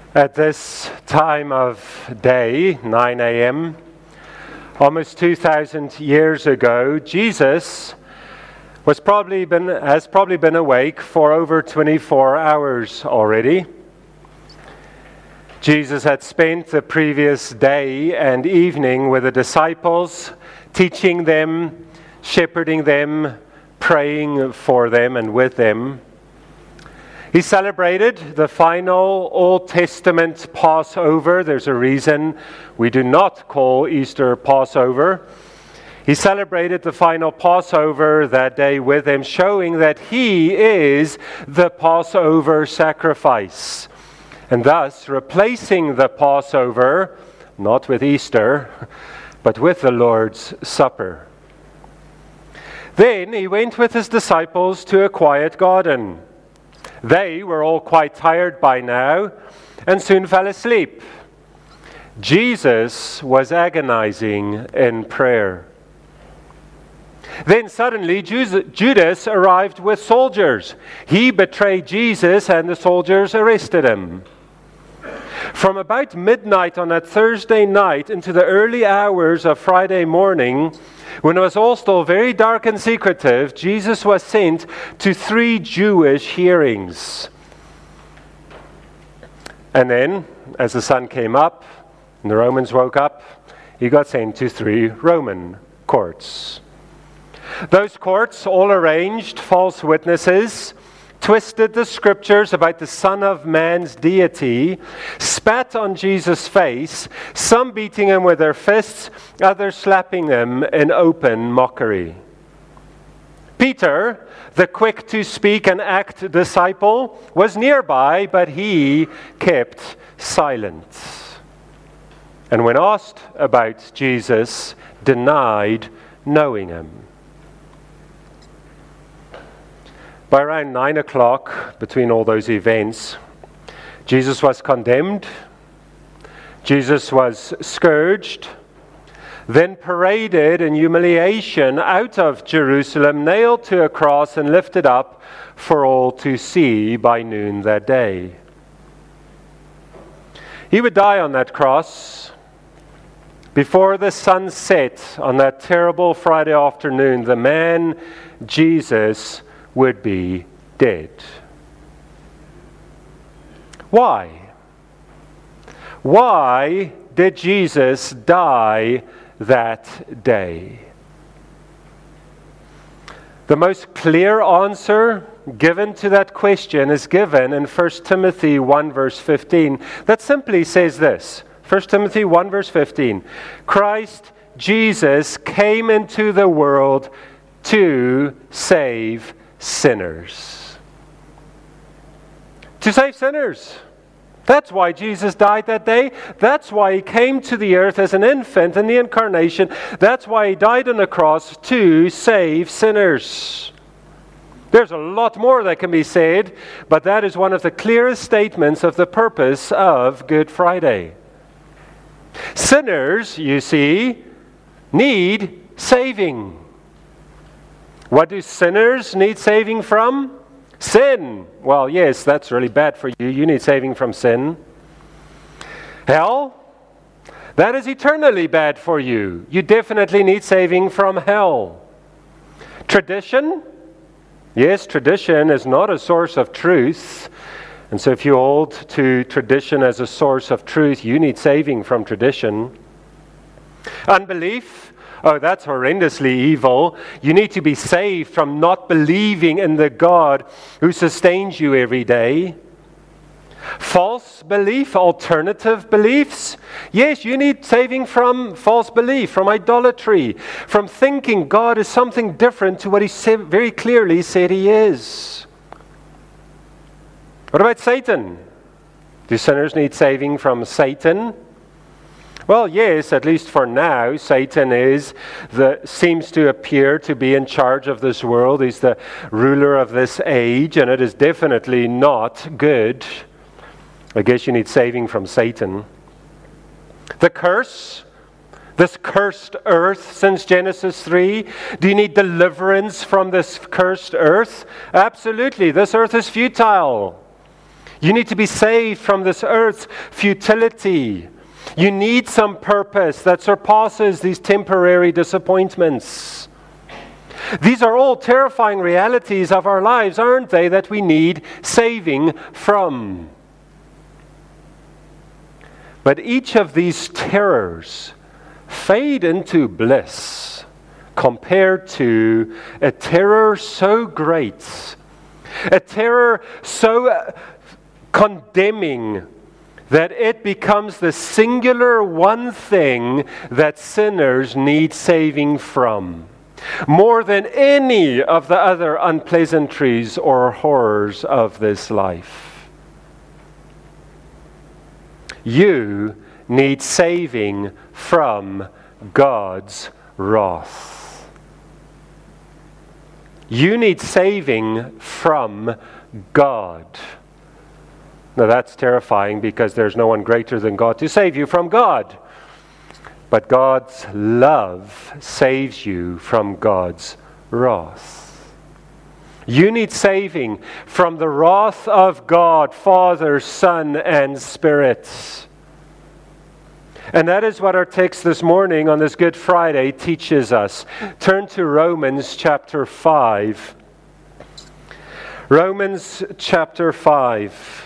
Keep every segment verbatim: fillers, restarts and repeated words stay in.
At this time of day, nine a.m., almost two thousand years ago, Jesus was probably been, has probably been awake for over twenty-four hours already. Jesus had spent the previous day and evening with the disciples, teaching them, shepherding them, praying for them and with them. He celebrated the final Old Testament Passover. There's a reason we do not call Easter Passover. He celebrated the final Passover that day with them, showing that he is the Passover sacrifice, and thus replacing the Passover, not with Easter, but with the Lord's Supper. Then he went with his disciples to a quiet garden. They were all quite tired by now and soon fell asleep. Jesus was agonizing in prayer. Then suddenly Judas arrived with soldiers. He betrayed Jesus and the soldiers arrested him. From about midnight on that Thursday night into the early hours of Friday morning, when it was all still very dark and secretive, Jesus was sent to three Jewish hearings. And then, as the sun came up and the Romans woke up, he got sent to three Roman courts. Those courts all arranged false witnesses, twisted the scriptures about the Son of Man's deity, spat on Jesus' face, some beating him with their fists, others slapping him in open mockery. Peter, the quick to speak and act disciple, was nearby, but he kept silent. And when asked about Jesus, denied knowing him. By around nine o'clock, between all those events, Jesus was condemned, Jesus was scourged, then paraded in humiliation out of Jerusalem, nailed to a cross and lifted up for all to see by noon that day. He would die on that cross. Before the sun set on that terrible Friday afternoon, the man Jesus would be dead. Why? Why did Jesus die that day? The most clear answer given to that question is given in First Timothy one verse fifteen. That simply says this. First Timothy one verse fifteen. Christ Jesus came into the world to save sinners. To save sinners. That's why Jesus died that day. That's why he came to the earth as an infant in the incarnation. That's why he died on the cross, to save sinners. There's a lot more that can be said, but that is one of the clearest statements of the purpose of Good Friday. Sinners, you see, need saving. What do sinners need saving from? Sin. Well, yes, that's really bad for you. You need saving from sin. Hell? That is eternally bad for you. You definitely need saving from hell. Tradition? Yes, tradition is not a source of truth. And so if you hold to tradition as a source of truth, you need saving from tradition. Unbelief? Oh, that's horrendously evil. You need to be saved from not believing in the God who sustains you every day. False belief, alternative beliefs. Yes, you need saving from false belief, from idolatry, from thinking God is something different to what he said, very clearly said he is. What about Satan? Do sinners need saving from Satan? Well, yes, at least for now, Satan is the seems to appear to be in charge of this world. He's the ruler of this age, and it is definitely not good. I guess you need saving from Satan. The curse, this cursed earth since Genesis three. Do you need deliverance from this cursed earth? Absolutely. This earth is futile. You need to be saved from this earth's futility. You need some purpose that surpasses these temporary disappointments. These are all terrifying realities of our lives, aren't they, that we need saving from. But each of these terrors fade into bliss compared to a terror so great, a terror so condemning that it becomes the singular one thing that sinners need saving from, more than any of the other unpleasantries or horrors of this life. You need saving from God's wrath. You need saving from God. Now that's terrifying because there's no one greater than God to save you from God. But God's love saves you from God's wrath. You need saving from the wrath of God, Father, Son, and Spirit. And that is what our text this morning on this Good Friday teaches us. Turn to Romans chapter five. Romans chapter five.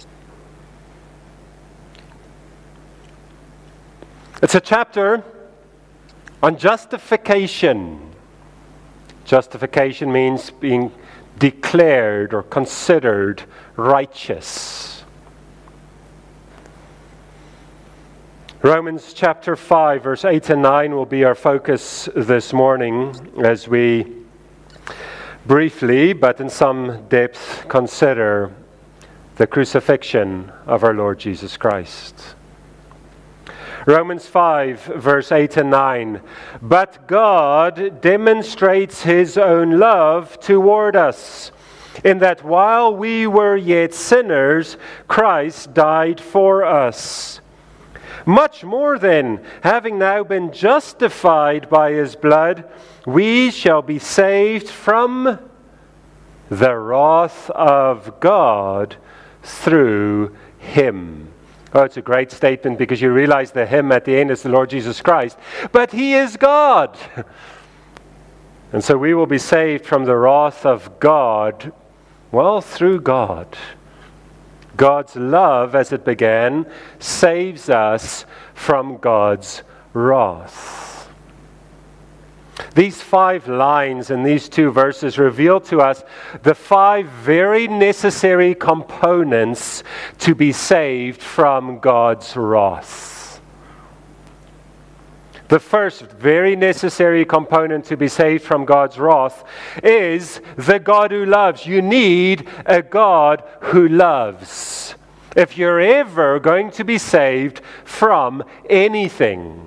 It's a chapter on justification. Justification means being declared or considered righteous. Romans chapter five, verse eight and nine will be our focus this morning as we briefly, but in some depth, consider the crucifixion of our Lord Jesus Christ. Romans five, verse eight and nine. But God demonstrates His own love toward us, in that while we were yet sinners, Christ died for us. Much more then, having now been justified by His blood, we shall be saved from the wrath of God through Him. Oh, it's a great statement because you realize the Him at the end is the Lord Jesus Christ. But He is God. And so we will be saved from the wrath of God, well, through God. God's love, as it began, saves us from God's wrath. These five lines in these two verses reveal to us the five very necessary components to be saved from God's wrath. The first very necessary component to be saved from God's wrath is the God who loves. You need a God who loves if you're ever going to be saved from anything.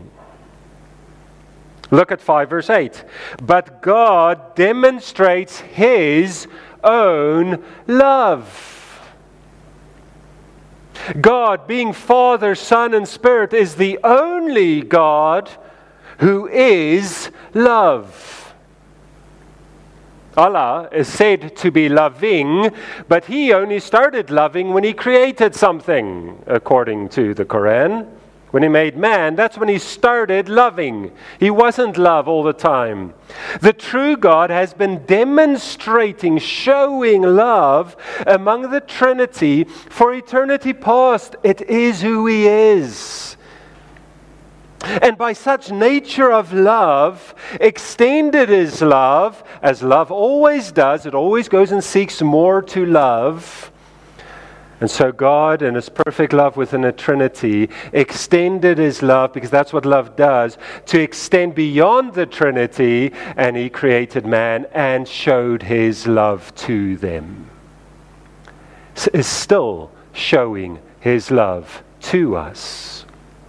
Look at five verse eight. But God demonstrates His own love. God, being Father, Son, and Spirit, is the only God who is love. Allah is said to be loving, but He only started loving when He created something, according to the Quran. When He made man, that's when He started loving. He wasn't love all the time. The true God has been demonstrating, showing love among the Trinity for eternity past. It is who He is. And by such nature of love, extended His love, as love always does. It always goes and seeks more to love. And so God, in His perfect love within the Trinity, extended His love, because that's what love does, to extend beyond the Trinity, and He created man and showed His love to them. So is still showing His love to us.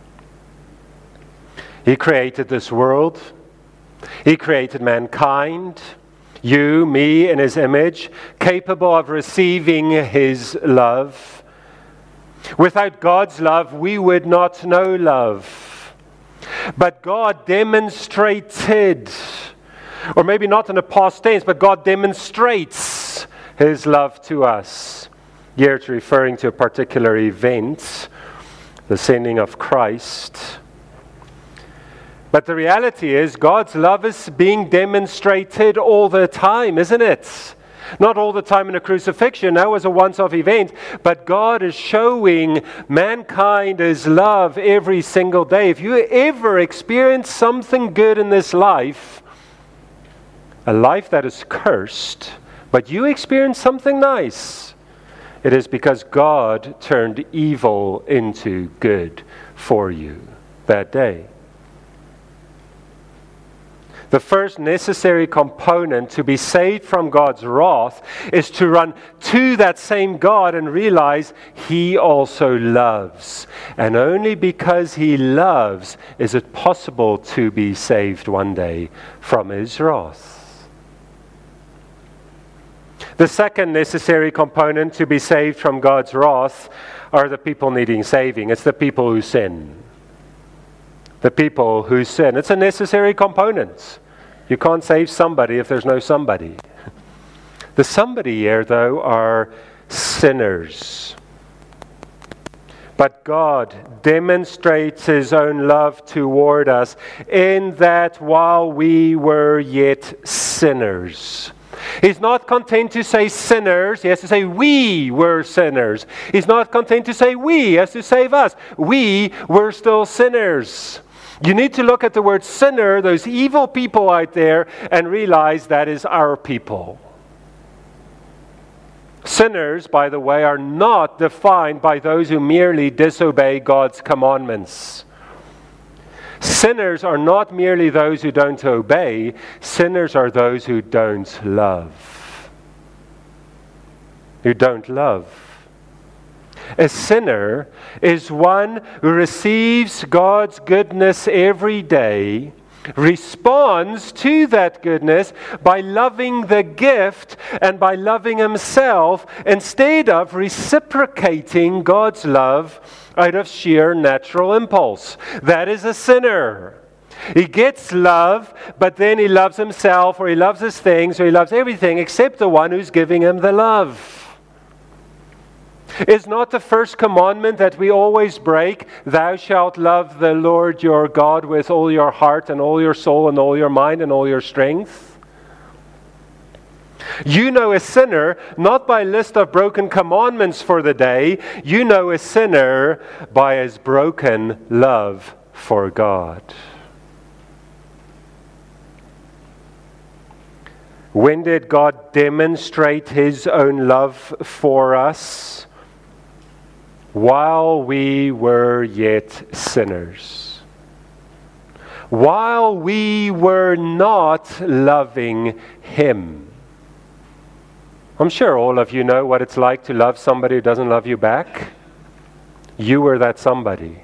He created this world. He created mankind. You, me, in His image, capable of receiving His love. Without God's love, we would not know love. But God demonstrated, or maybe not in a past tense, but God demonstrates His love to us Here it's referring to a particular event, the sending of Christ. But the reality is, God's love is being demonstrated all the time, isn't it? Not all the time in a crucifixion. That was a once-off event. But God is showing mankind His love every single day. If you ever experience something good in this life, a life that is cursed, but you experience something nice, it is because God turned evil into good for you that day. The first necessary component to be saved from God's wrath is to run to that same God and realize He also loves. And only because He loves is it possible to be saved one day from His wrath. The second necessary component to be saved from God's wrath are the people needing saving. It's the people who sin. The people who sin. It's a necessary component. You can't save somebody if there's no somebody. The somebody here, though, are sinners. But God demonstrates His own love toward us in that while we were yet sinners. He's not content to say sinners. He has to say we were sinners. He's not content to say we. He has to save us. We were still sinners. You need to look at the word sinner, those evil people out there, and realize that is our people. Sinners, by the way, are not defined by those who merely disobey God's commandments. Sinners are not merely those who don't obey. Sinners are those who don't love. Who don't love. A sinner is one who receives God's goodness every day, responds to that goodness by loving the gift and by loving himself instead of reciprocating God's love out of sheer natural impulse. That is a sinner. He gets love, but then he loves himself, or he loves his things, or he loves everything except the one who's giving him the love. Is not the first commandment that we always break, thou shalt love the Lord your God with all your heart and all your soul and all your mind and all your strength? You know a sinner not by a list of broken commandments for the day. You know a sinner by his broken love for God. When did God demonstrate His own love for us? While we were yet sinners. While we were not loving Him. I'm sure all of you know what it's like to love somebody who doesn't love you back. You were that somebody.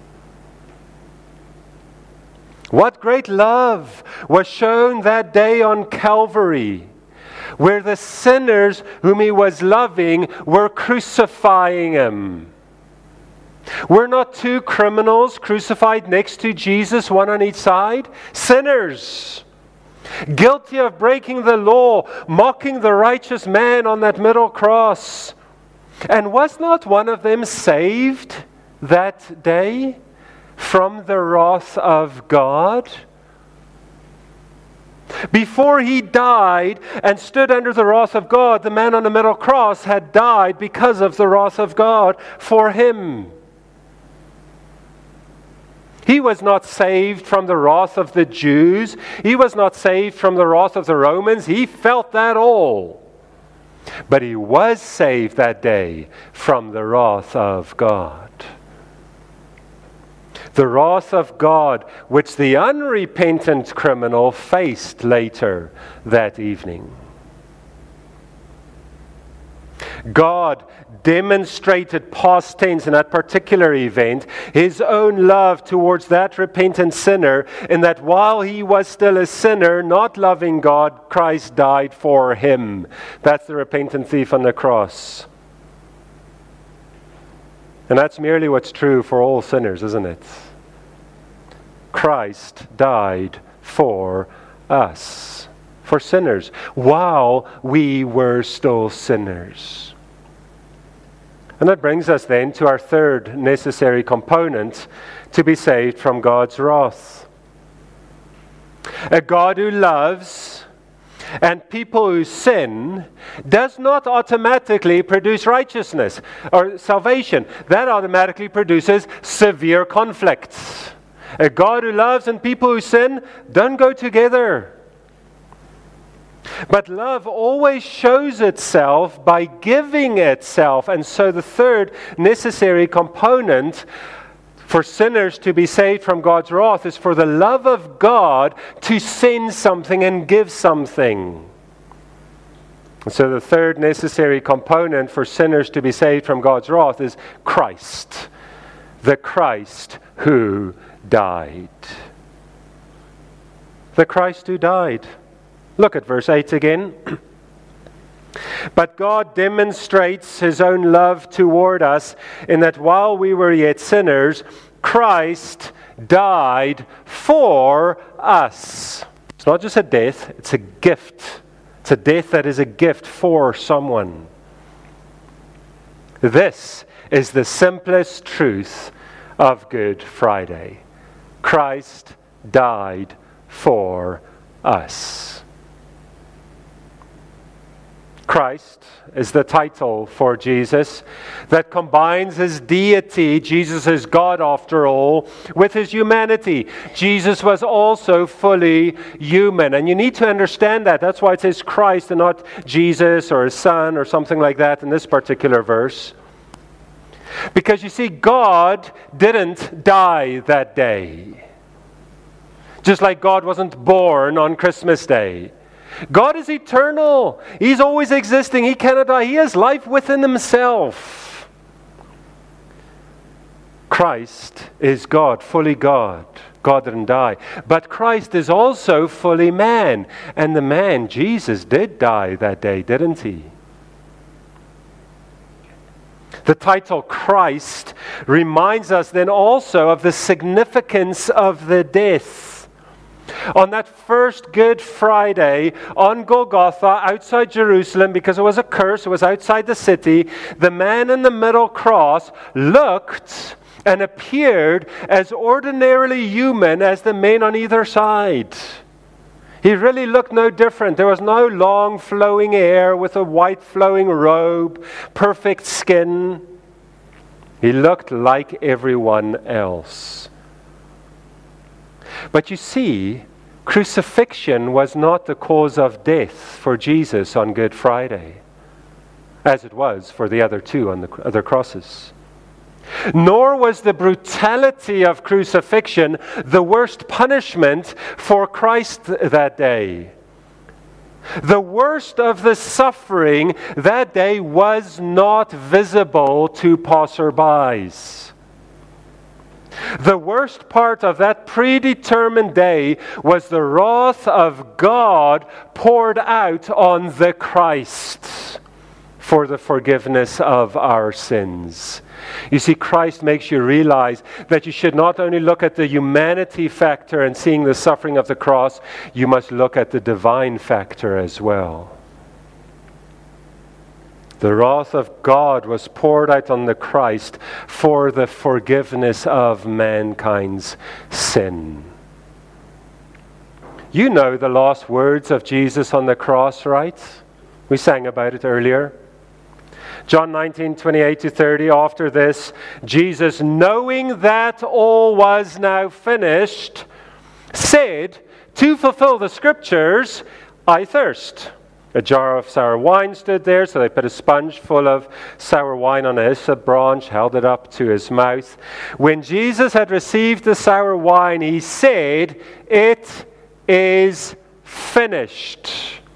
What great love was shown that day on Calvary, where the sinners whom He was loving were crucifying Him. We're not two criminals crucified next to Jesus, one on each side. Sinners, guilty of breaking the law, mocking the righteous man on that middle cross. And was not one of them saved that day from the wrath of God? Before he died and stood under the wrath of God, the man on the middle cross had died because of the wrath of God for him. He was not saved from the wrath of the Jews. He was not saved from the wrath of the Romans. He felt that all. But he was saved that day from the wrath of God. The wrath of God, which the unrepentant criminal faced later that evening. God demonstrated past tense in that particular event His own love towards that repentant sinner, in that while he was still a sinner, not loving God, Christ died for him. That's the repentant thief on the cross. And that's merely what's true for all sinners, isn't it? Christ died for us, for sinners, while we were still sinners. And that brings us then to our third necessary component to be saved from God's wrath. A God who loves and people who sin does not automatically produce righteousness or salvation. That automatically produces severe conflicts. A God who loves and people who sin don't go together. But love always shows itself by giving itself. And so the third necessary component for sinners to be saved from God's wrath is for the love of God to send something and give something. And so the third necessary component for sinners to be saved from God's wrath is Christ. The Christ who died. The Christ who died. Look at verse eight again. But God demonstrates his own love toward us in that while we were yet sinners, Christ died for us. It's not just a death, it's a gift. It's a death that is a gift for someone. This is the simplest truth of Good Friday. Christ died for us. Christ is the title for Jesus that combines his deity, Jesus is God after all, with his humanity. Jesus was also fully human. And you need to understand that. That's why it says Christ and not Jesus or his son or something like that in this particular verse. Because you see, God didn't die that day. Just like God wasn't born on Christmas Day. God is eternal. He's always existing. He cannot die. He has life within himself. Christ is God, fully God. God didn't die. But Christ is also fully man. And the man, Jesus, did die that day, didn't he? The title Christ reminds us then also of the significance of the death. On that first Good Friday on Golgotha outside Jerusalem, because it was a curse, it was outside the city, the man in the middle cross looked and appeared as ordinarily human as the men on either side. He really looked no different. There was no long flowing hair with a white flowing robe, perfect skin. He looked like everyone else. But you see, crucifixion was not the cause of death for Jesus on Good Friday, as it was for the other two on the other crosses. Nor was the brutality of crucifixion the worst punishment for Christ that day. The worst of the suffering that day was not visible to passerbys. The worst part of that predetermined day was the wrath of God poured out on the Christ for the forgiveness of our sins. You see, Christ makes you realize that you should not only look at the humanity factor and seeing the suffering of the cross, you must look at the divine factor as well. The wrath of God was poured out on the Christ for the forgiveness of mankind's sin. You know the last words of Jesus on the cross, right? We sang about it earlier. John nineteen, twenty-eight to thirty, after this, Jesus, knowing that all was now finished, said, to fulfill the scriptures, I thirst. A jar of sour wine stood there, so they put a sponge full of sour wine on a hyssop branch, held it up to his mouth. When Jesus had received the sour wine, he said, it is finished.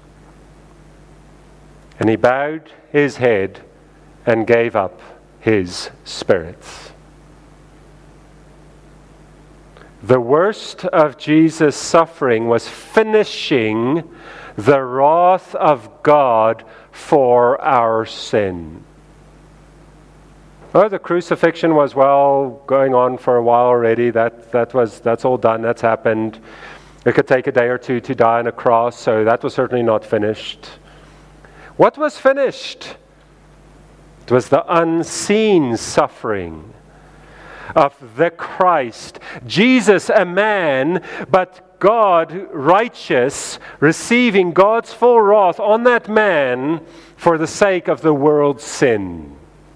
And he bowed his head and gave up his spirit. The worst of Jesus' suffering was finishing the wrath of God for our sin. Oh, the crucifixion was, well, going on for a while already. That that was that's all done. That's happened. It could take a day or two to die on a cross, so that was certainly not finished. What was finished? It It was the unseen suffering of the Christ. Jesus, a man, but God, righteous, receiving God's full wrath on that man for the sake of the world's sin.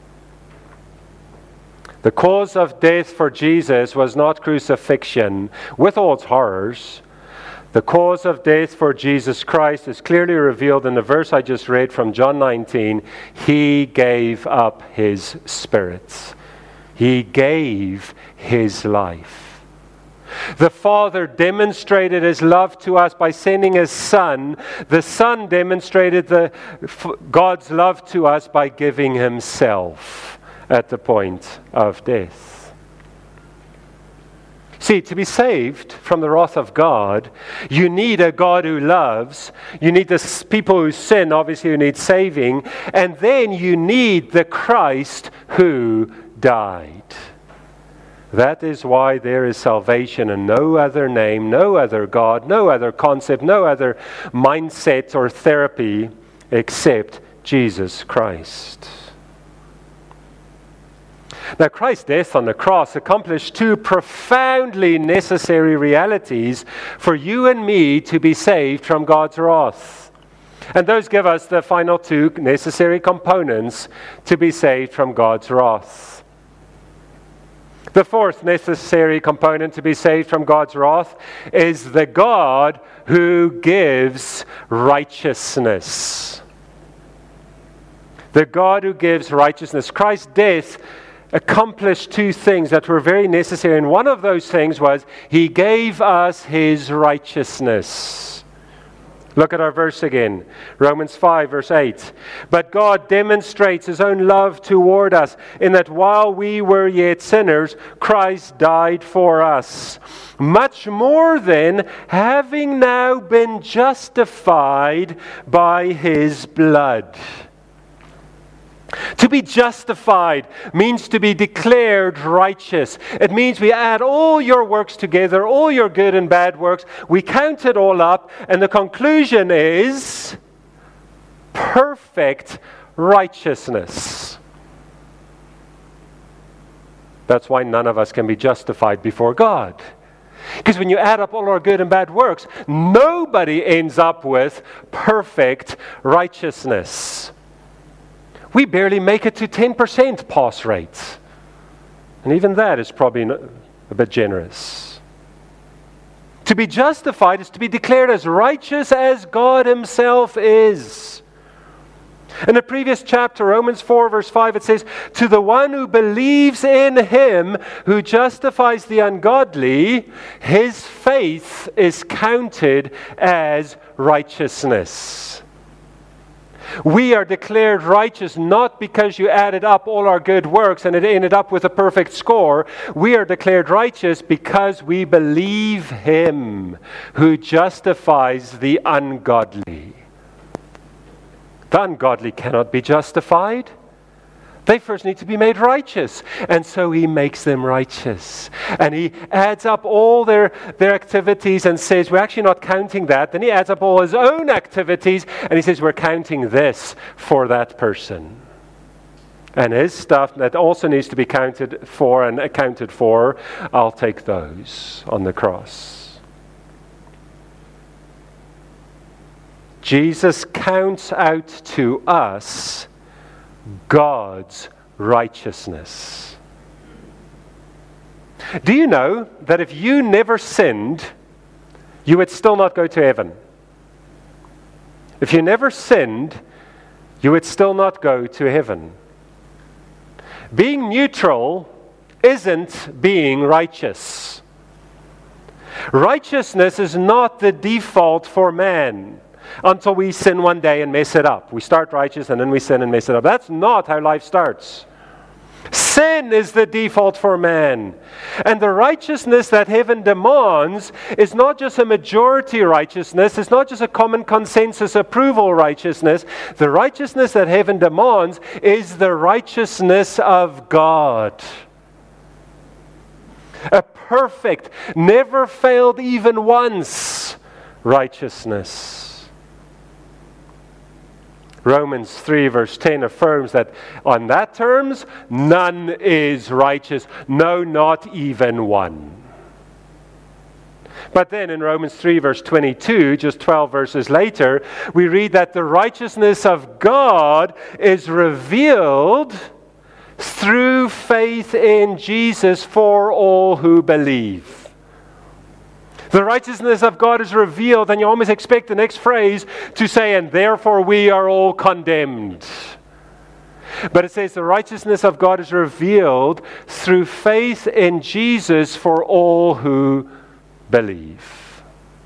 The cause of death for Jesus was not crucifixion, with all its horrors. The cause of death for Jesus Christ is clearly revealed in the verse I just read from John nineteen. He gave up his spirit. He gave his life. The Father demonstrated his love to us by sending his Son. The Son demonstrated the, God's love to us by giving himself at the point of death. See, to be saved from the wrath of God, you need a God who loves. You need the people who sin, obviously, who need saving. And then you need the Christ who died. That is why there is salvation in no other name, no other God, no other concept, no other mindset or therapy except Jesus Christ. Now, Christ's death on the cross accomplished two profoundly necessary realities for you and me to be saved from God's wrath. And those give us the final two necessary components to be saved from God's wrath. The fourth necessary component to be saved from God's wrath is the God who gives righteousness. The God who gives righteousness. Christ's death accomplished two things that were very necessary. And one of those things was He gave us His righteousness. Look at our verse again. Romans five, verse eight. But God demonstrates His own love toward us in that while we were yet sinners, Christ died for us. Much more then, having now been justified by His blood. To be justified means to be declared righteous. It means we add all your works together, all your good and bad works. We count it all up, and the conclusion is perfect righteousness. That's why none of us can be justified before God. Because when you add up all our good and bad works, nobody ends up with perfect righteousness. We barely make it to ten percent pass rate. And even that is probably a bit generous. To be justified is to be declared as righteous as God Himself is. In the previous chapter, Romans four, verse five, it says, to the one who believes in Him who justifies the ungodly, his faith is counted as righteousness. We are declared righteous not because you added up all our good works and it ended up with a perfect score. We are declared righteous because we believe Him who justifies the ungodly. The ungodly cannot be justified. They first need to be made righteous. And so He makes them righteous. And He adds up all their, their activities and says, we're actually not counting that. Then He adds up all His own activities and He says, we're counting this for that person. And His stuff that also needs to be counted for and accounted for, I'll take those on the cross. Jesus counts out to us God's righteousness. Do you know that if you never sinned, you would still not go to heaven? If you never sinned, you would still not go to heaven. Being neutral isn't being righteous. Righteousness is not the default for man. Until we sin one day and mess it up. We start righteous and then we sin and mess it up. That's not how life starts. Sin is the default for man. And the righteousness that heaven demands is not just a majority righteousness. It's not just a common consensus approval righteousness. The righteousness that heaven demands is the righteousness of God. A perfect, never failed even once righteousness. Romans three verse ten affirms that on that terms, none is righteous. No, not even one. But then in Romans three verse twenty-two, just twelve verses later, we read that the righteousness of God is revealed through faith in Jesus for all who believe. The righteousness of God is revealed, and you almost expect the next phrase to say, and therefore we are all condemned. But it says the righteousness of God is revealed through faith in Jesus for all who believe.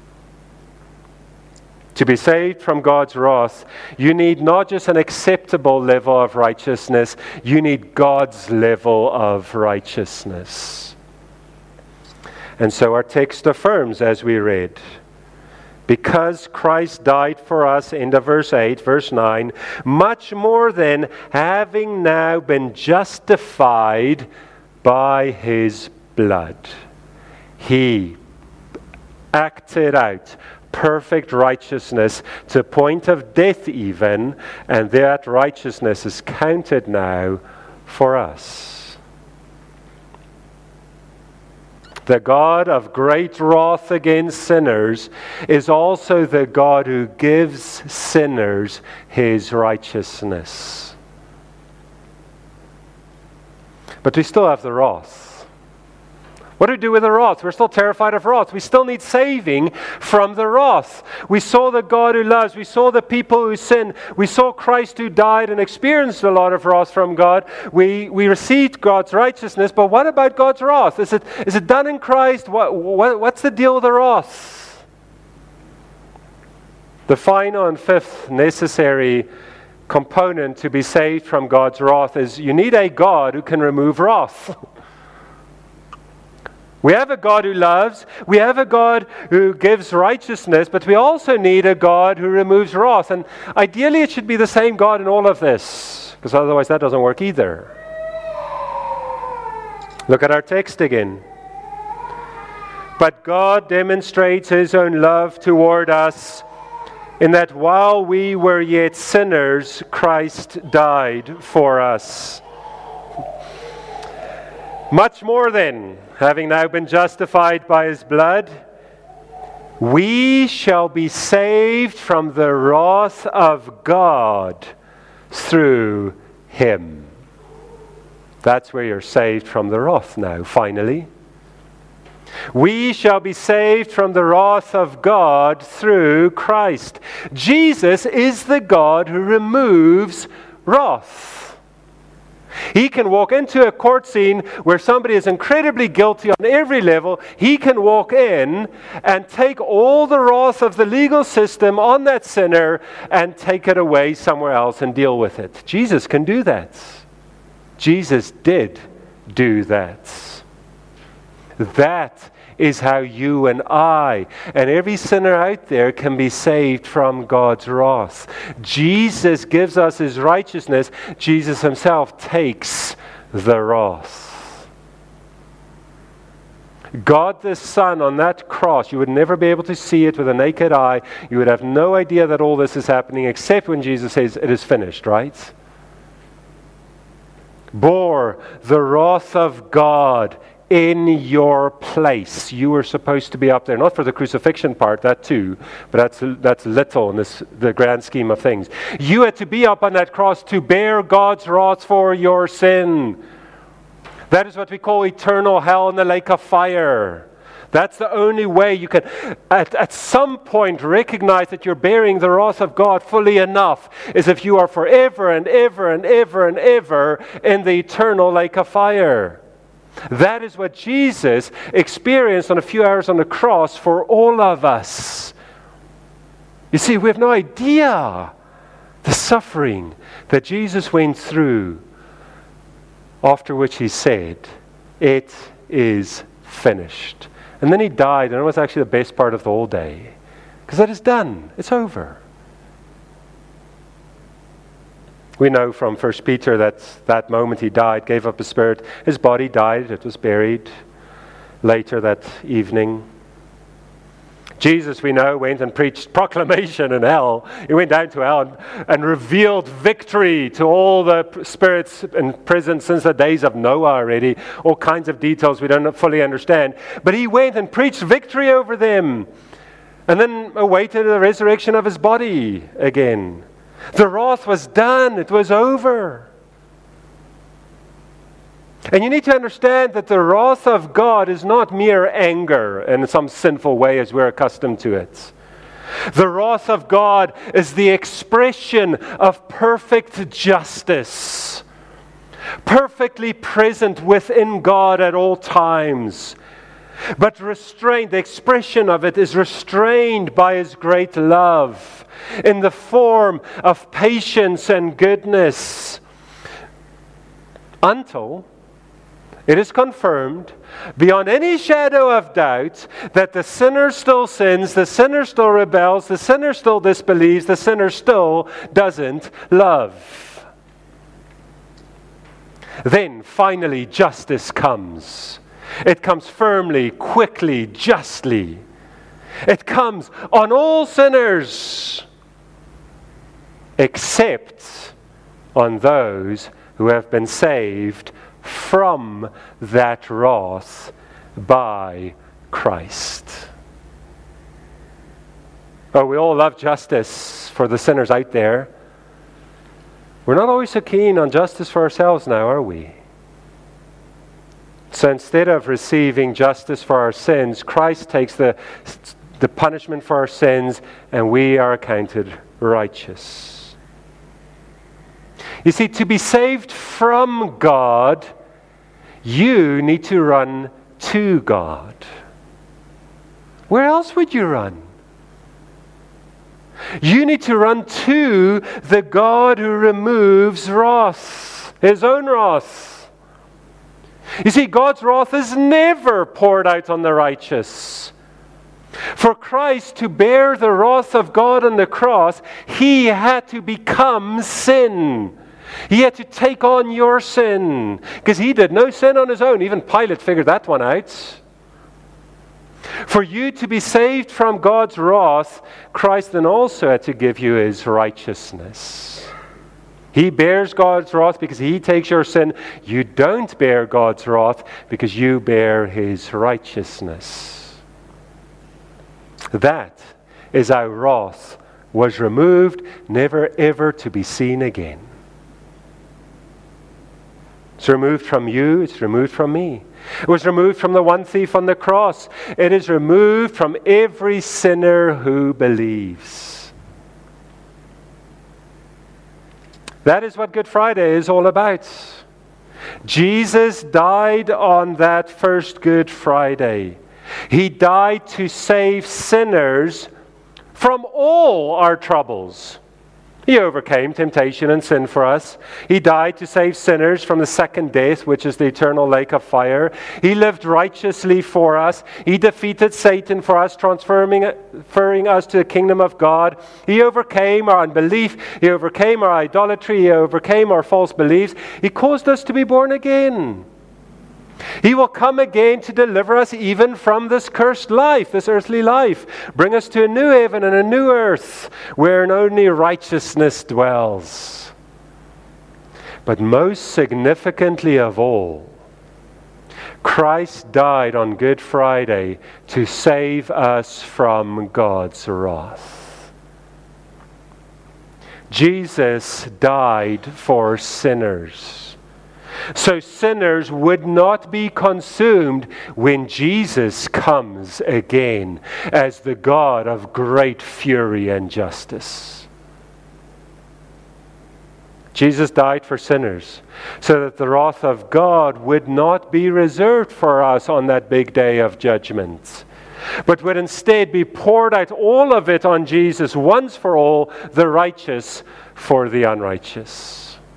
To be saved from God's wrath, you need not just an acceptable level of righteousness, you need God's level of righteousness. And so our text affirms, as we read, because Christ died for us, end of verse eight, verse nine, much more than having now been justified by his blood. He acted out perfect righteousness to the point of death even, and that righteousness is counted now for us. The God of great wrath against sinners is also the God who gives sinners his righteousness. But we still have the wrath. What do we do with the wrath? We're still terrified of wrath. We still need saving from the wrath. We saw the God who loves. We saw the people who sin. We saw Christ who died and experienced a lot of wrath from God. We we received God's righteousness. But what about God's wrath? Is it is it done in Christ? What, what what's the deal with the wrath? The final and fifth necessary component to be saved from God's wrath is you need a God who can remove wrath. We have a God who loves, we have a God who gives righteousness, but we also need a God who removes wrath. And ideally it should be the same God in all of this, because otherwise that doesn't work either. Look at our text again. But God demonstrates his own love toward us in that while we were yet sinners, Christ died for us. Much more then, having now been justified by his blood, we shall be saved from the wrath of God through him. That's where you're saved from the wrath now, finally. We shall be saved from the wrath of God through Christ. Jesus is the God who removes wrath. He can walk into a court scene where somebody is incredibly guilty on every level. He can walk in and take all the wrath of the legal system on that sinner and take it away somewhere else and deal with it. Jesus can do that. Jesus did do that. That is how you and I and every sinner out there can be saved from God's wrath. Jesus gives us his righteousness. Jesus himself takes the wrath. God the Son on that cross, you would never be able to see it with a naked eye. You would have no idea that all this is happening except when Jesus says it is finished, right? Bore the wrath of God in your place. You were supposed to be up there, not for the crucifixion part, that too, but that's that's little in this the grand scheme of things. You had to be up on that cross to bear God's wrath for your sin. That is what we call eternal hell in the lake of fire. That's the only way you can, at, at some point, recognize that you're bearing the wrath of God fully enough, is if you are forever and ever and ever and ever in the eternal lake of fire. That is what Jesus experienced on a few hours on the cross for all of us. You see, we have no idea the suffering that Jesus went through, after which he said, "It is finished." And then he died, and it was actually the best part of the whole day, because that is done. It's over. We know from First Peter that that moment he died, gave up his spirit. His body died. It was buried later that evening. Jesus, we know, went and preached proclamation in hell. He went down to hell and, and revealed victory to all the spirits in prison since the days of Noah already. All kinds of details we don't fully understand. But he went and preached victory over them. And then awaited the resurrection of his body again. The wrath was done. It was over. And you need to understand that the wrath of God is not mere anger in some sinful way as we're accustomed to it. The wrath of God is the expression of perfect justice, perfectly present within God at all times. But restrained, the expression of it is restrained by His great love in the form of patience and goodness until it is confirmed beyond any shadow of doubt that the sinner still sins, the sinner still rebels, the sinner still disbelieves, the sinner still doesn't love. Then finally justice comes. It comes firmly, quickly, justly. It comes on all sinners except on those who have been saved from that wrath by Christ. Oh, we all love justice for the sinners out there. We're not always so keen on justice for ourselves now, are we? So instead of receiving justice for our sins, Christ takes the, the punishment for our sins, and we are accounted righteous. You see, to be saved from God, you need to run to God. Where else would you run? You need to run to the God who removes wrath, His own wrath. You see, God's wrath is never poured out on the righteous. For Christ to bear the wrath of God on the cross, He had to become sin. He had to take on your sin, because He did no sin on His own. Even Pilate figured that one out. For you to be saved from God's wrath, Christ then also had to give you His righteousness. He bears God's wrath because He takes your sin. You don't bear God's wrath because you bear His righteousness. That is how wrath was removed, never ever to be seen again. It's removed from you, it's removed from me. It was removed from the one thief on the cross. It is removed from every sinner who believes. That is what Good Friday is all about. Jesus died on that first Good Friday. He died to save sinners from all our troubles. He overcame temptation and sin for us. He died to save sinners from the second death, which is the eternal lake of fire. He lived righteously for us. He defeated Satan for us, transferring us to the kingdom of God. He overcame our unbelief. He overcame our idolatry. He overcame our false beliefs. He caused us to be born again. He will come again to deliver us even from this cursed life, this earthly life. Bring us to a new heaven and a new earth where only righteousness dwells. But most significantly of all, Christ died on Good Friday to save us from God's wrath. Jesus died for sinners. So sinners would not be consumed when Jesus comes again as the God of great fury and justice. Jesus died for sinners so that the wrath of God would not be reserved for us on that big day of judgment, but would instead be poured out, all of it on Jesus once for all, the righteous for the unrighteous.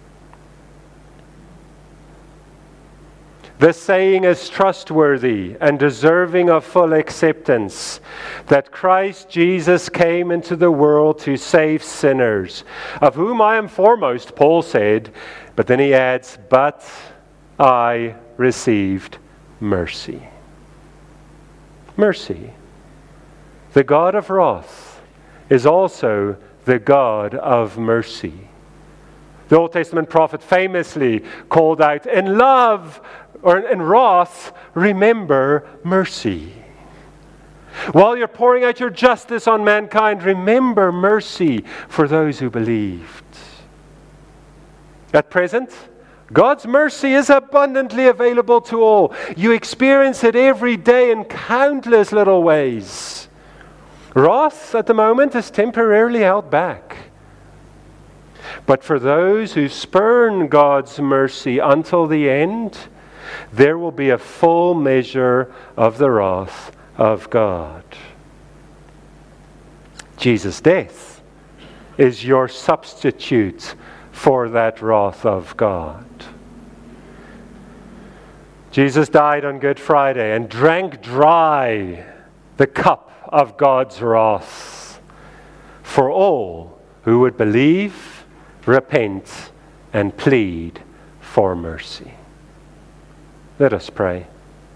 This saying is trustworthy and deserving of full acceptance, that Christ Jesus came into the world to save sinners, of whom I am foremost, Paul said, but then he adds, but I received mercy. Mercy. the God of wrath is also the God of mercy. The Old Testament prophet famously called out, in love or in wrath, remember mercy. While you're pouring out your justice on mankind, remember mercy for those who believed. At present, God's mercy is abundantly available to all. You experience it every day in countless little ways. Wrath at the moment is temporarily held back. But for those who spurn God's mercy until the end, there will be a full measure of the wrath of God. Jesus' death is your substitute for that wrath of God. Jesus died on Good Friday and drank dry the cup of God's wrath for all who would believe, repent, and plead for mercy. Let us pray.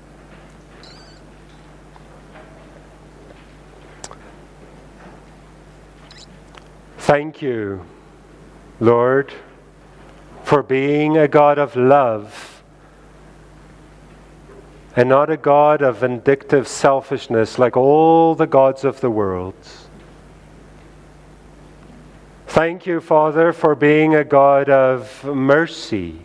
Thank you, Lord, for being a God of love and not a God of vindictive selfishness like all the gods of the world. Thank you, Father, for being a God of mercy,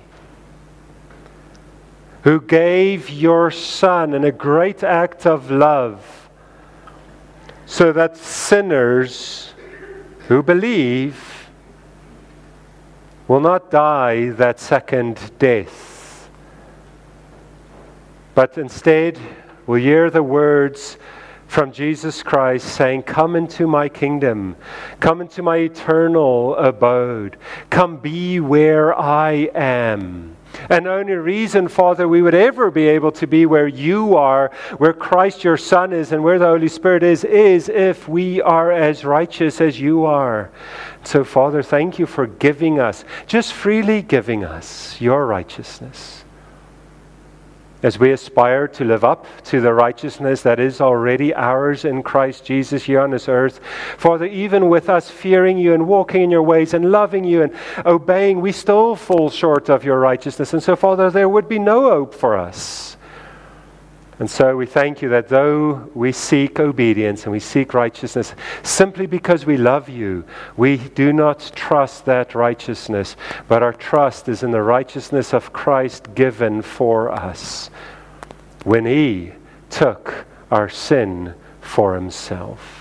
who gave your Son in a great act of love so that sinners who believe will not die that second death, but instead will hear the words from Jesus Christ saying, come into my kingdom, come into my eternal abode, come be where I am. And the only reason, Father, we would ever be able to be where you are, where Christ your Son is, and where the Holy Spirit is, is if we are as righteous as you are. So, Father, thank you for giving us, just freely giving us your righteousness, as we aspire to live up to the righteousness that is already ours in Christ Jesus here on this earth. Father, even with us fearing you and walking in your ways and loving you and obeying, we still fall short of your righteousness. And so, Father, there would be no hope for us. And so we thank you that though we seek obedience and we seek righteousness, simply because we love you, we do not trust that righteousness, but our trust is in the righteousness of Christ given for us when he took our sin for himself.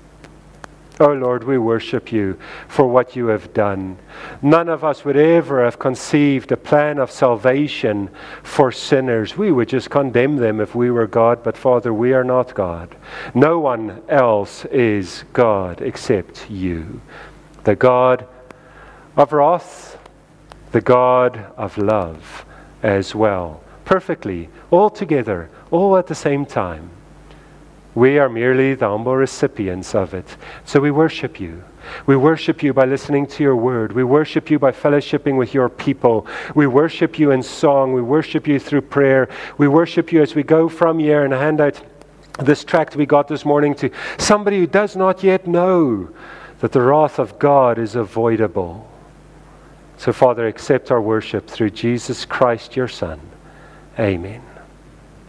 Oh Lord, we worship you for what you have done. None of us would ever have conceived a plan of salvation for sinners. We would just condemn them if we were God, but Father, we are not God. No one else is God except you, the God of wrath, the God of love as well, perfectly, all together, all at the same time. We are merely the humble recipients of it. So we worship you. We worship you by listening to your word. We worship you by fellowshipping with your people. We worship you in song. We worship you through prayer. We worship you as we go from here and hand out this tract we got this morning to somebody who does not yet know that the wrath of God is avoidable. So, Father, accept our worship through Jesus Christ, your Son. Amen.